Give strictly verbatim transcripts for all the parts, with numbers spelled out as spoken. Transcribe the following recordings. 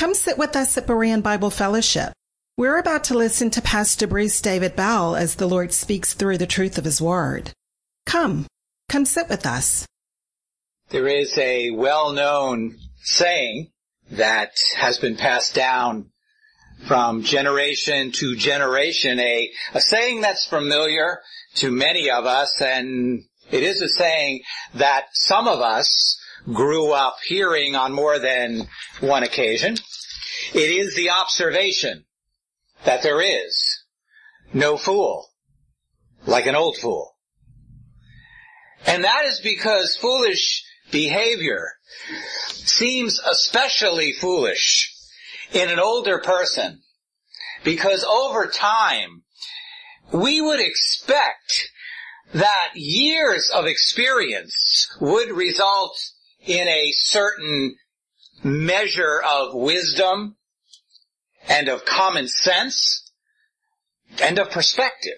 Come sit with us at Berean Bible Fellowship. We're about to listen to Pastor Bruce David Bell as the Lord speaks through the truth of His Word. Come, come sit with us. There is a well-known saying that has been passed down from generation to generation, a, a saying that's familiar to many of us, and it is a saying that some of us grew up hearing on more than one occasion. It is the observation that there is no fool like an old fool. And that is because foolish behavior seems especially foolish in an older person, because over time we would expect that years of experience would result in a certain measure of wisdom and of common sense and of perspective.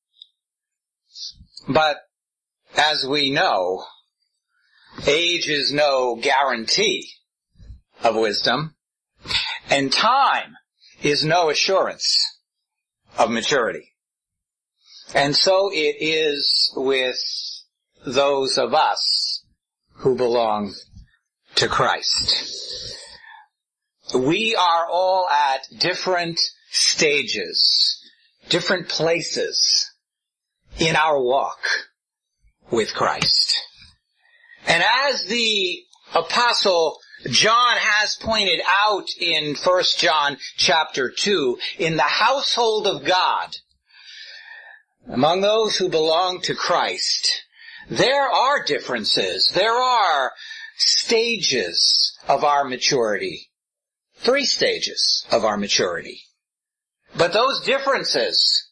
But as we know, age is no guarantee of wisdom, and time is no assurance of maturity. And so it is with those of us who belong to Christ. We are all at different stages, different places in our walk with Christ. And as the Apostle John has pointed out in First John chapter two, in the household of God, among those who belong to Christ, there are differences. There are stages of our maturity. Three stages of our maturity. But those differences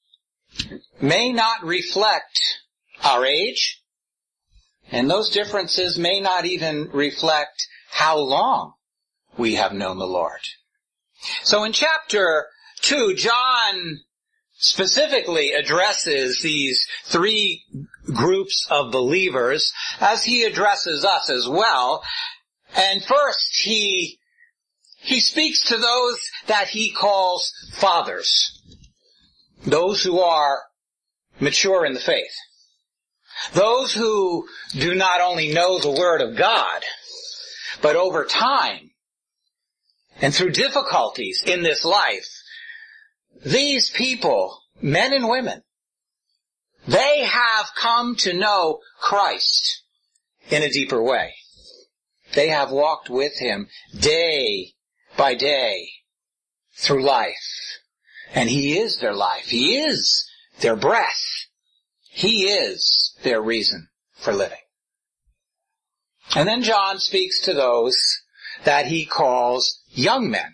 may not reflect our age, and those differences may not even reflect how long we have known the Lord. So in chapter two, John specifically addresses these three groups of believers as he addresses us as well. And first, he he speaks to those that he calls fathers, those who are mature in the faith, those who do not only know the Word of God, but over time and through difficulties in this life, these people, men and women, they have come to know Christ in a deeper way. They have walked with Him day by day through life. And He is their life. He is their breath. He is their reason for living. And then John speaks to those that he calls young men.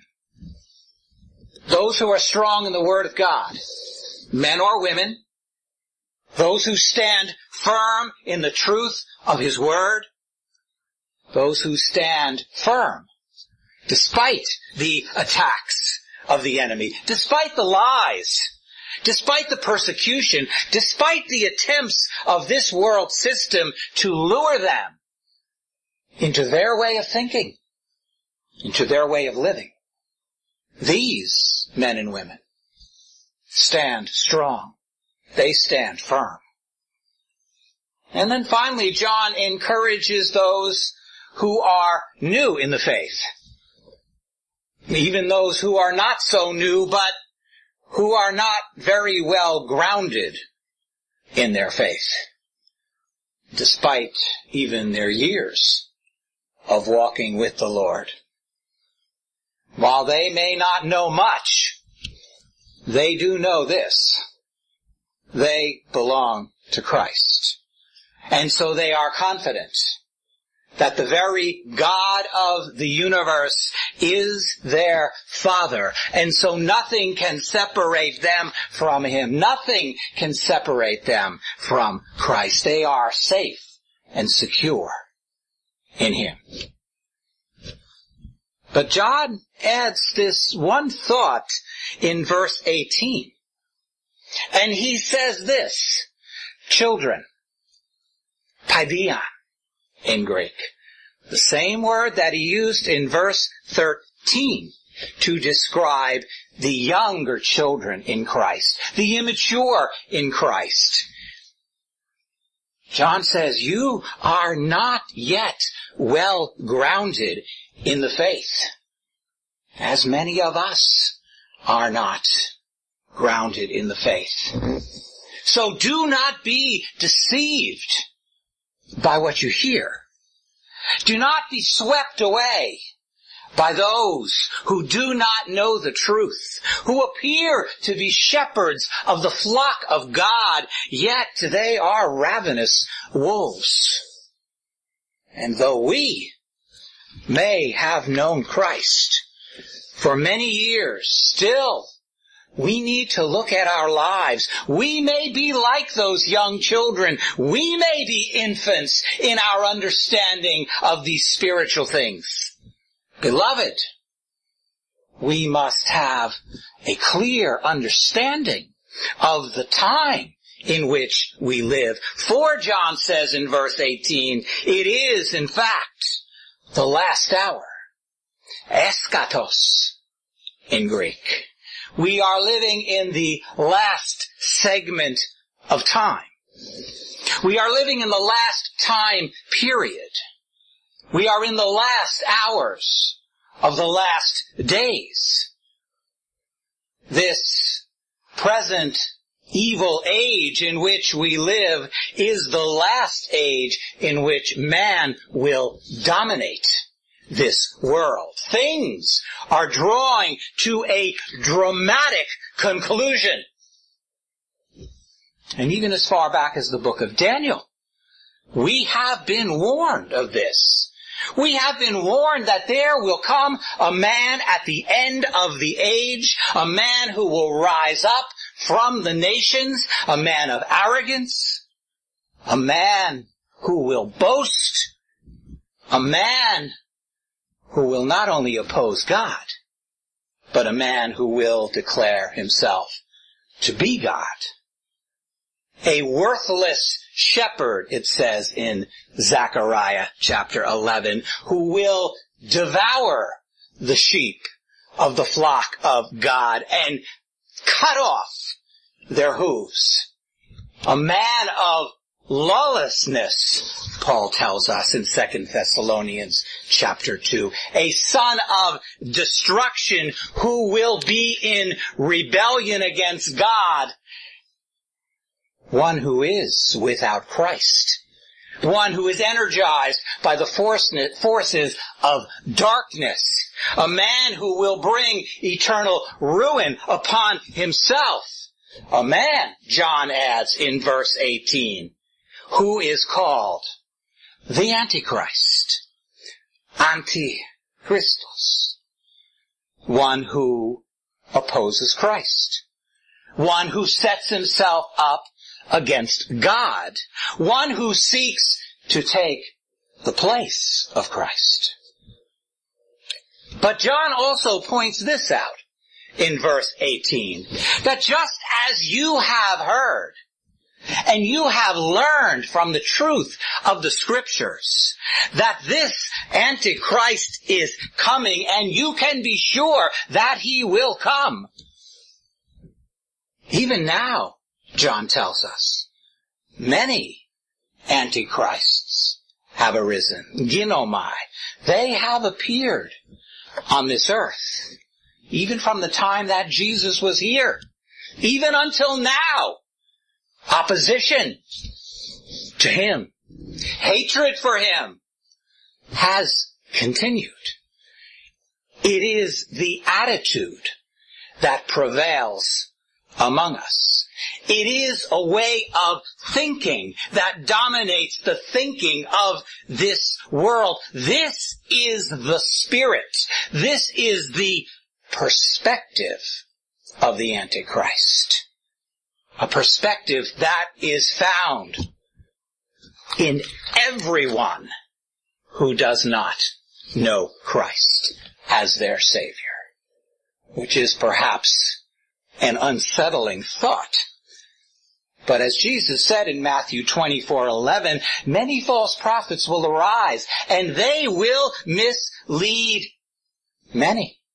Those who are strong in the Word of God, men or women, those who stand firm in the truth of His Word, those who stand firm despite the attacks of the enemy, despite the lies, despite the persecution, despite the attempts of this world system to lure them into their way of thinking, into their way of living. These men and women stand strong. They stand firm. And then finally, John encourages those who are new in the faith. Even those who are not so new, but who are not very well grounded in their faith, despite even their years of walking with the Lord. While they may not know much, they do know this. They belong to Christ. And so they are confident that the very God of the universe is their Father. And so nothing can separate them from Him. Nothing can separate them from Christ. They are safe and secure in Him. But John adds this one thought in verse eighteen. And he says this, children, paideia in Greek. The same word that he used in verse eighteen to describe the younger children in Christ, the immature in Christ. John says, you are not yet well grounded in the faith, as many of us are not grounded in the faith. So do not be deceived by what you hear. Do not be swept away by those who do not know the truth, who appear to be shepherds of the flock of God, yet they are ravenous wolves. And though we may have known Christ for many years, still we need to look at our lives. We may be like those young children. We may be infants in our understanding of these spiritual things. Beloved, we must have a clear understanding of the time in which we live. For John says in verse eighteen, it is in fact the last hour. Eskatos in Greek. We are living in the last segment of time. We are living in the last time period. We are in the last hours of the last days. This present evil age in which we live is the last age in which man will dominate this world. Things are drawing to a dramatic conclusion. And even as far back as the book of Daniel, we have been warned of this. We have been warned that there will come a man at the end of the age, a man who will rise up from the nations, a man of arrogance, a man who will boast, a man who will not only oppose God, but a man who will declare himself to be God. A worthless shepherd, it says in Zechariah chapter eleven, who will devour the sheep of the flock of God and cut off their hooves. A man of lawlessness, Paul tells us in Second Thessalonians chapter two. A son of destruction who will be in rebellion against God. One who is without Christ. One who is energized by the forces of darkness. A man who will bring eternal ruin upon himself. A man, John adds in verse eighteen, who is called the Antichrist. Antichristos. One who opposes Christ. One who sets himself up against God. One who seeks to take the place of Christ. But John also points this out in verse eighteen, that just as you have heard and you have learned from the truth of the Scriptures that this Antichrist is coming, and you can be sure that he will come. Even now, John tells us, many Antichrists have arisen. Ginomai. They have appeared on this earth, even from the time that Jesus was here, even until now. Opposition to him, hatred for him has continued. It is the attitude that prevails among us. It is a way of thinking that dominates the thinking of this world. This is the spirit. This is the perspective of the Antichrist. A perspective that is found in everyone who does not know Christ as their Savior, which is perhaps an unsettling thought. But as Jesus said in Matthew twenty-four eleven, many false prophets will arise, and they will mislead many.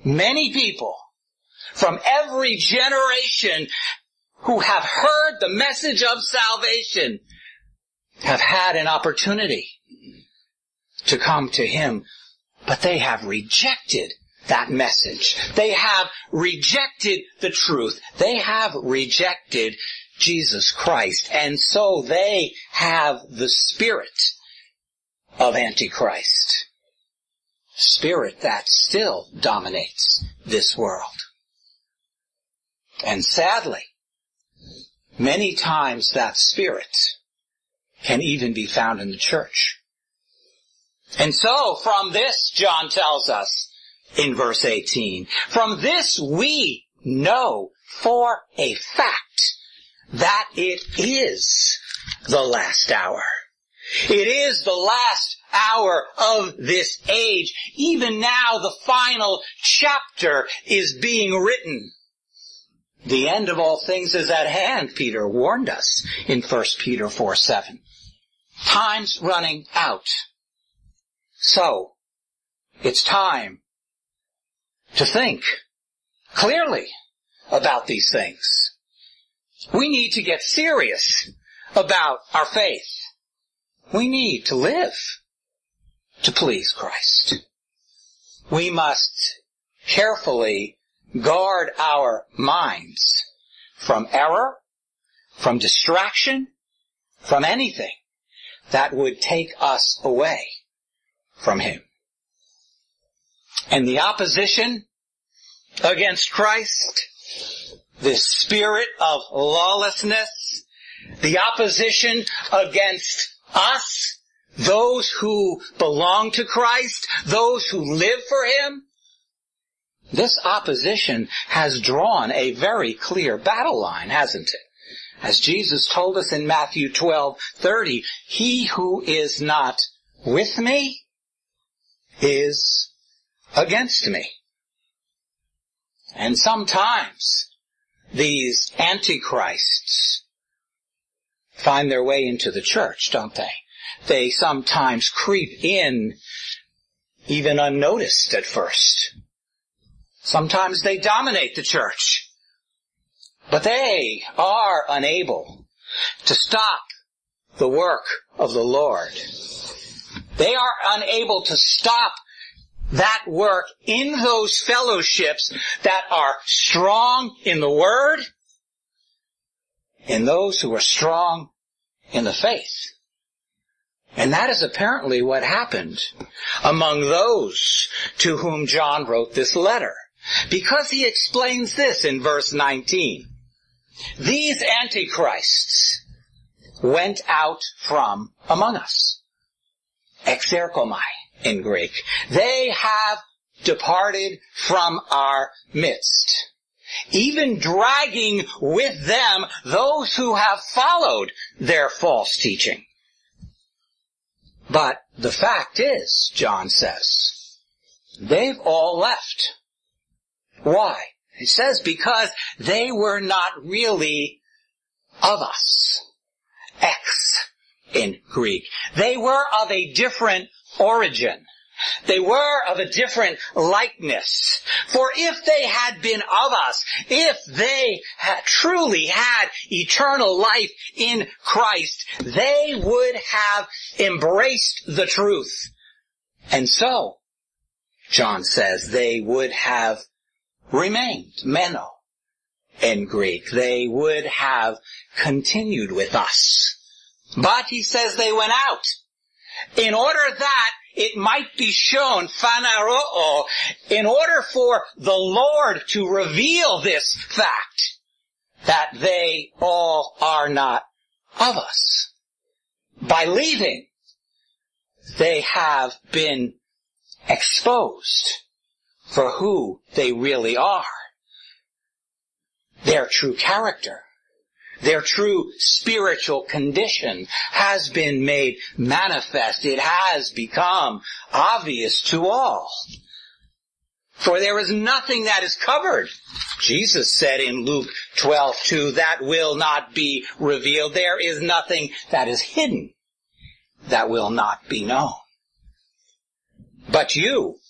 many people from every generation who have heard the message of salvation have had an opportunity to come to him, but they have rejected that message. They have rejected the truth. They have rejected Jesus Christ. And so they have the spirit of Antichrist. Spirit that still dominates this world. And sadly, many times that spirit can even be found in the church. And so from this, John tells us in verse eighteen, from this we know for a fact that it is the last hour. It is the last hour of this age. Even now the final chapter is being written. The end of all things is at hand, Peter warned us in First Peter four seven. Time's running out. So, it's time to think clearly about these things. We need to get serious about our faith. We need to live to please Christ. We must carefully guard our minds from error, from distraction, from anything that would take us away from him. And the opposition against Christ, this spirit of lawlessness, the opposition against us, those who belong to Christ, those who live for him, this opposition has drawn a very clear battle line, hasn't it? As Jesus told us in Matthew twelve thirty, he who is not with me is against me. And sometimes these antichrists find their way into the church, don't they? They sometimes creep in even unnoticed at first. Sometimes they dominate the church. But they are unable to stop the work of the Lord. They are unable to stop that work in those fellowships that are strong in the Word, in those who are strong in the faith. And that is apparently what happened among those to whom John wrote this letter. Because he explains this in verse nineteen. These antichrists went out from among us. Exerkomai in Greek. They have departed from our midst, even dragging with them those who have followed their false teaching. But the fact is, John says, they've all left. Why? He says because they were not really of us. Ex in Greek. They were of a different origin. They were of a different likeness. For if they had been of us, if they had truly had eternal life in Christ, they would have embraced the truth. And so, John says, they would have remained, meno, in Greek. They would have continued with us. But he says they went out in order that it might be shown, phanaroo, in order for the Lord to reveal this fact, that they all are not of us. By leaving, they have been exposed for who they really are. Their true character, their true spiritual condition has been made manifest. It has become obvious to all. For there is nothing that is covered, Jesus said in Luke twelve two, that will not be revealed. There is nothing that is hidden that will not be known. But you,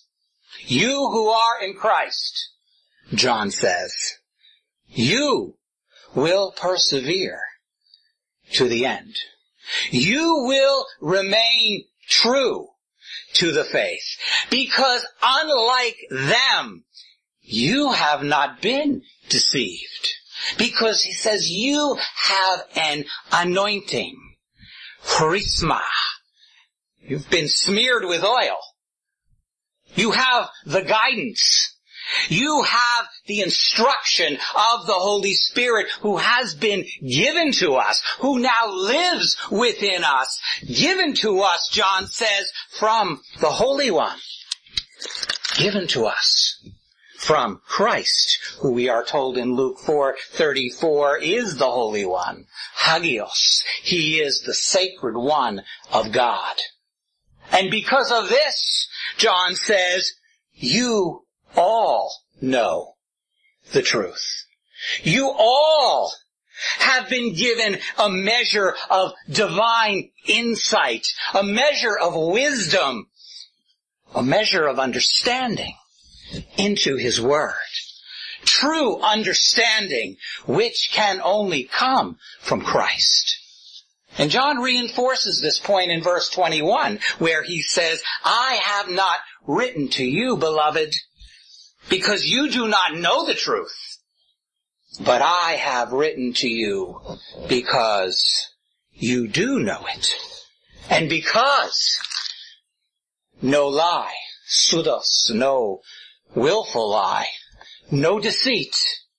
You who are in Christ, John says, you will persevere to the end. You will remain true to the faith, because unlike them, you have not been deceived. Because he says you have an anointing, charisma. You've been smeared with oil. You have the guidance. You have the instruction of the Holy Spirit who has been given to us, who now lives within us, given to us, John says, from the Holy One. Given to us from Christ, who we are told in Luke four thirty-four is the Holy One. Hagios. He is the sacred one of God. And because of this, John says, you all know the truth. You all have been given a measure of divine insight, a measure of wisdom, a measure of understanding into His Word. True understanding which can only come from Christ. And John reinforces this point in verse twenty-one, where he says, I have not written to you, beloved, because you do not know the truth, but I have written to you because you do know it. And because no lie, pseudos, no willful lie, no deceit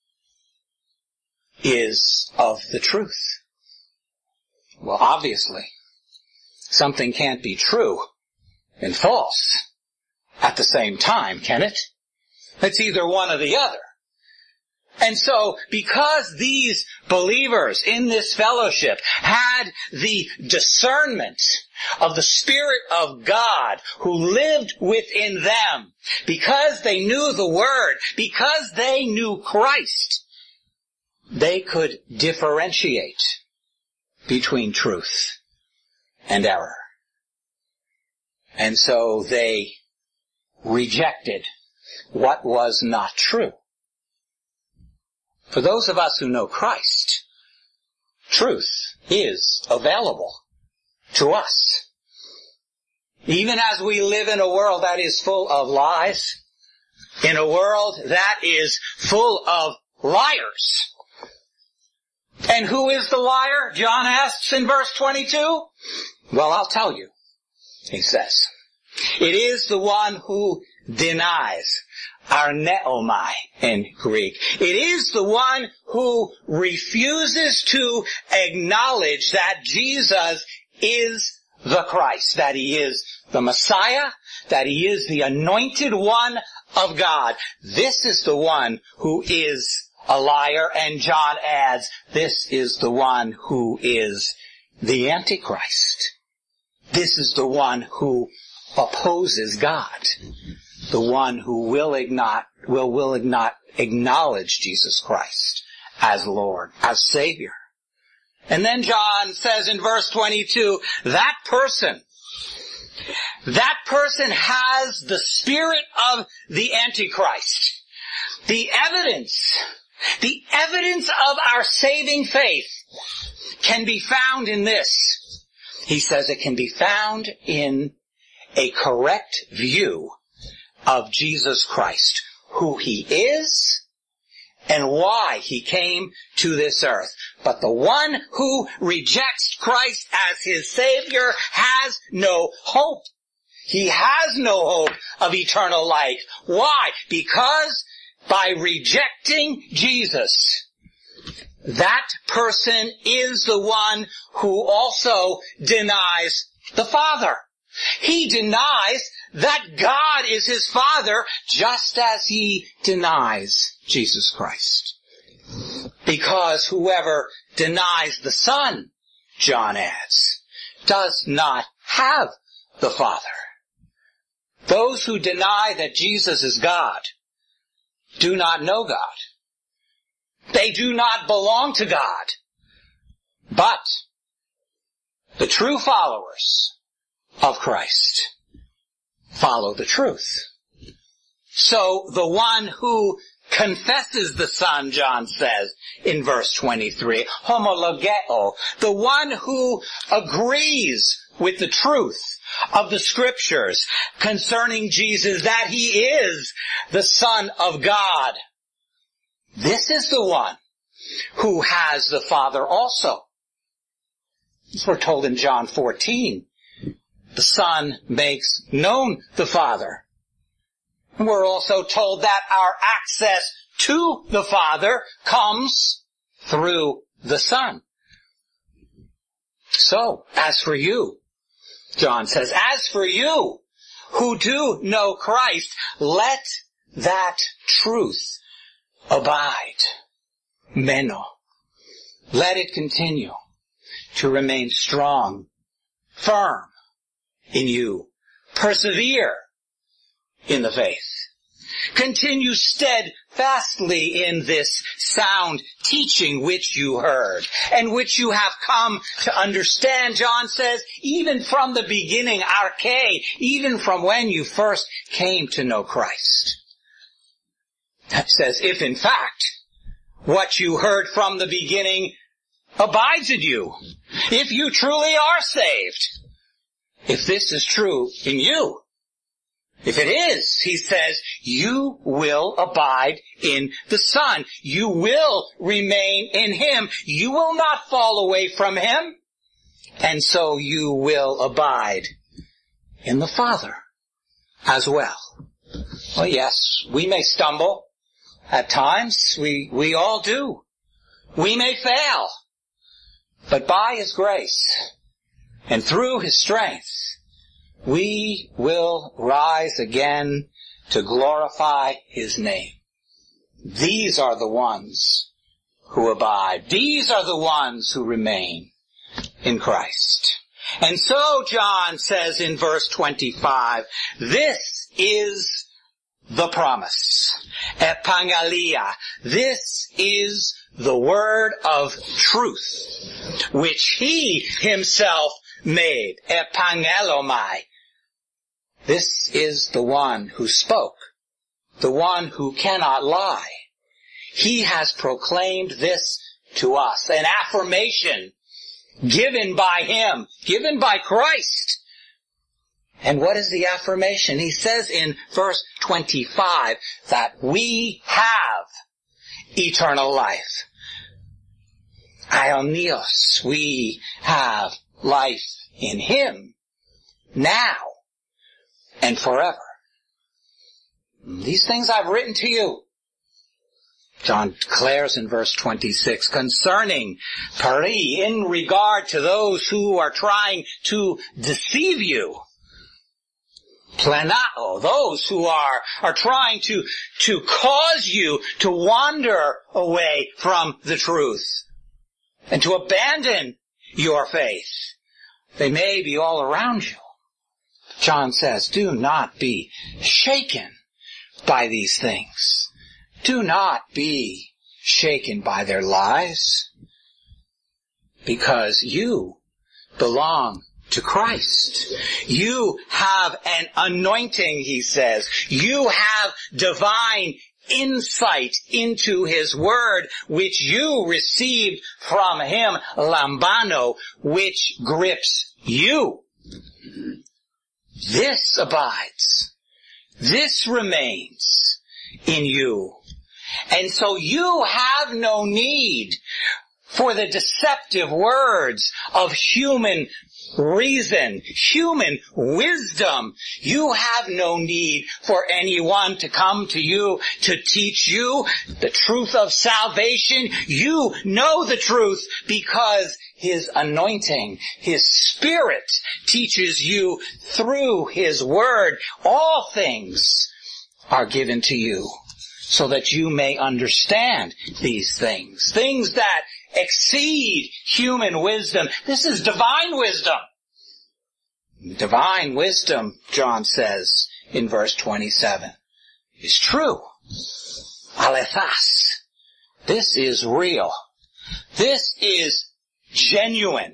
is of the truth. Well, obviously, something can't be true and false at the same time, can it? It's either one or the other. And so, because these believers in this fellowship had the discernment of the Spirit of God who lived within them, because they knew the Word, because they knew Christ, they could differentiate between truth and error. And so they rejected what was not true. For those of us who know Christ, truth is available to us. Even as we live in a world that is full of lies, in a world that is full of liars. And who is the liar? John asks in verse twenty-two. Well, I'll tell you, he says. It is the one who denies, arneomai in Greek. It is the one who refuses to acknowledge that Jesus is the Christ, that He is the Messiah, that He is the anointed one of God. This is the one who is a liar, and John adds, this is the one who is the Antichrist. This is the one who opposes God. The one who will not, will, will not acknowledge Jesus Christ as Lord, as Savior. And then John says in verse twenty-two, that person, that person has the spirit of the Antichrist. The evidence, the evidence of our saving faith can be found in this. He says it can be found in a correct view of Jesus Christ, who He is and why He came to this earth. But the one who rejects Christ as his Savior has no hope. He has no hope of eternal life. Why? Because by rejecting Jesus, that person is the one who also denies the Father. He denies that God is His Father, just as he denies Jesus Christ. Because whoever denies the Son, John adds, does not have the Father. Those who deny that Jesus is God do not know God. They do not belong to God. But the true followers of Christ follow the truth. So the one who confesses the Son, John says in verse twenty-three, homologeo, the one who agrees with the truth of the Scriptures concerning Jesus, that he is the Son of God. This is the one who has the Father also. As we're told in John fourteen, the Son makes known the Father. We're also told that our access to the Father comes through the Son. So, as for you, John says, as for you who do know Christ, let that truth abide. Meno. Let it continue to remain strong, firm in you. Persevere in the faith. Continue steadfastly in this sound teaching which you heard and which you have come to understand. John says, even from the beginning, arche, even from when you first came to know Christ. That says, if in fact what you heard from the beginning abides in you, if you truly are saved, if this is true in you, if it is, he says, you will abide in the Son. You will remain in Him. You will not fall away from Him. And so you will abide in the Father as well. Well, yes, we may stumble at times. We, we all do. We may fail. But by His grace and through His strength, we will rise again to glorify His name. These are the ones who abide. These are the ones who remain in Christ. And so John says in verse twenty-five, this is the promise. Epangalia. This is the word of truth, which He Himself made. Epangelomai. This is the one who spoke, the one who cannot lie. He has proclaimed this to us, an affirmation given by Him, given by Christ. And what is the affirmation? He says in verse twenty-five that we have eternal life. Aionios, we have life in Him now and forever. These things I've written to you, John declares in verse twenty-six, concerning peri, in regard to those who are trying to deceive you. Plenao, those who are, are trying to, to cause you to wander away from the truth and to abandon your faith. They may be all around you. John says, do not be shaken by these things. Do not be shaken by their lies, because you belong to Christ. You have an anointing, he says. You have divine insight into His word, which you received from Him, lambano, which grips you. This abides. This remains in you. And so you have no need for the deceptive words of human reason, human wisdom. You have no need for anyone to come to you to teach you the truth of salvation. You know the truth because His anointing, His Spirit teaches you through His word. All things are given to you so that you may understand these things. Things that exceed human wisdom. This is divine wisdom. Divine wisdom, John says in verse twenty-seven, is true. Alethas. This is real. This is genuine.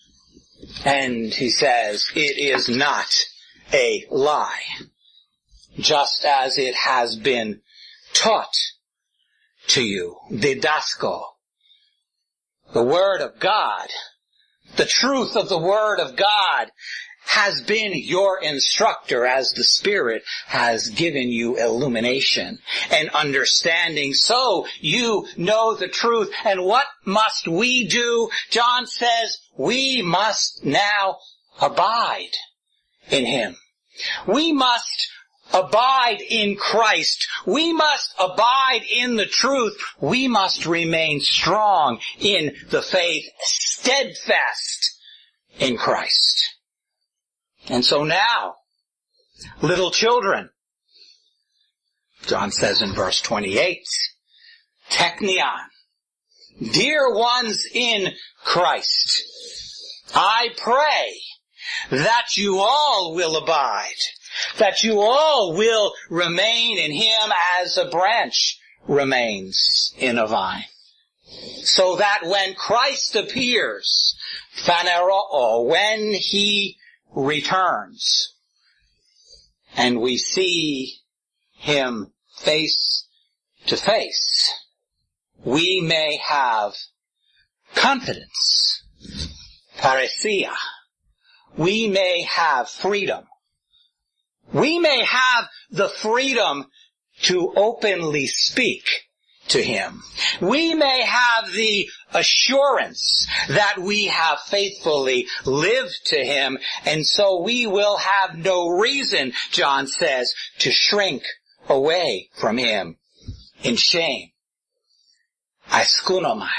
And he says, it is not a lie. just as it has been taught to you. Didasko. The Word of God, the truth of the Word of God has been your instructor as the Spirit has given you illumination and understanding, so you know the truth. And what must we do? John says we must now abide in Him. We must abide in Christ. We must abide in the truth. We must remain strong in the faith, steadfast in Christ. And so now, little children, John says in verse twenty-eight, teknion, dear ones in Christ, I pray that you all will abide, that you all will remain in Him as a branch remains in a vine, so that when Christ appears, phaneroo, when He returns, and we see Him face to face, we may have confidence, parousia. We may have freedom. We may have the freedom to openly speak to Him. We may have the assurance that we have faithfully lived to Him, and so we will have no reason, John says, to shrink away from Him in shame. Aiskunomai.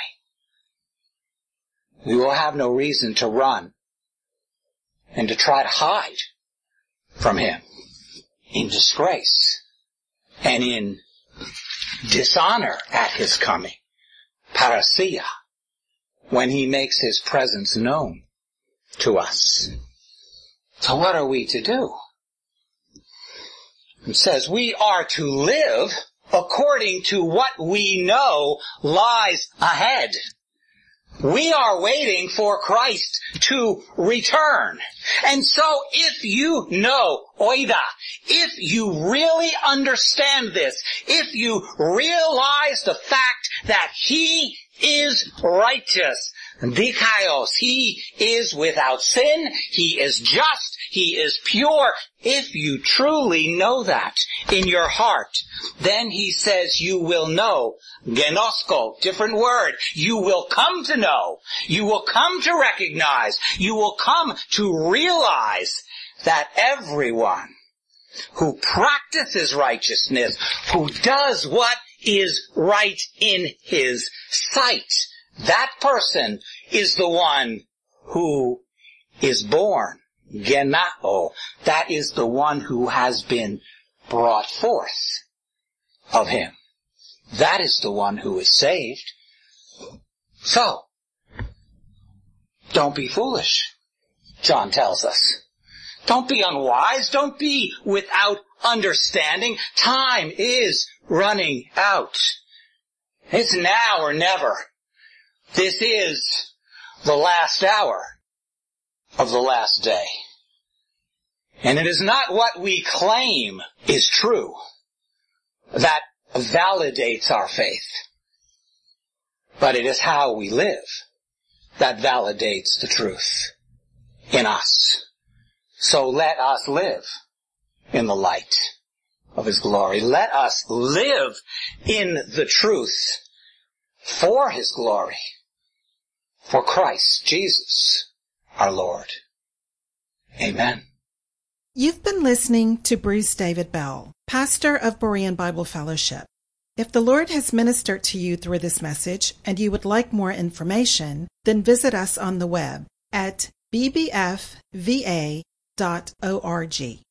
We will have no reason to run and to try to hide from Him in disgrace and in dishonor at His coming, parousia, when He makes His presence known to us. So what are we to do? It says we are to live according to what we know lies ahead. We are waiting for Christ to return. And so if you know, oida, if you really understand this, if you realize the fact that He is righteous, dikaios, He is without sin, He is just, He is pure, if you truly know that in your heart, then He says you will know, genosko, different word, you will come to know, you will come to recognize, you will come to realize that everyone who practices righteousness, who does what is right in His sight, that person is the one who is born. Genao. That is the one who has been brought forth of Him. That is the one who is saved. So, don't be foolish, John tells us. Don't be unwise. Don't be without understanding. Time is running out. It's now or never. This is the last hour of the last day. And it is not what we claim is true that validates our faith, but it is how we live that validates the truth in us. So let us live in the light of His glory. Let us live in the truth for His glory, for Christ Jesus our Lord. Amen. You've been listening to Bruce David Bell, pastor of Berean Bible Fellowship. If the Lord has ministered to you through this message and you would like more information, then visit us on the web at b b f v a dot org.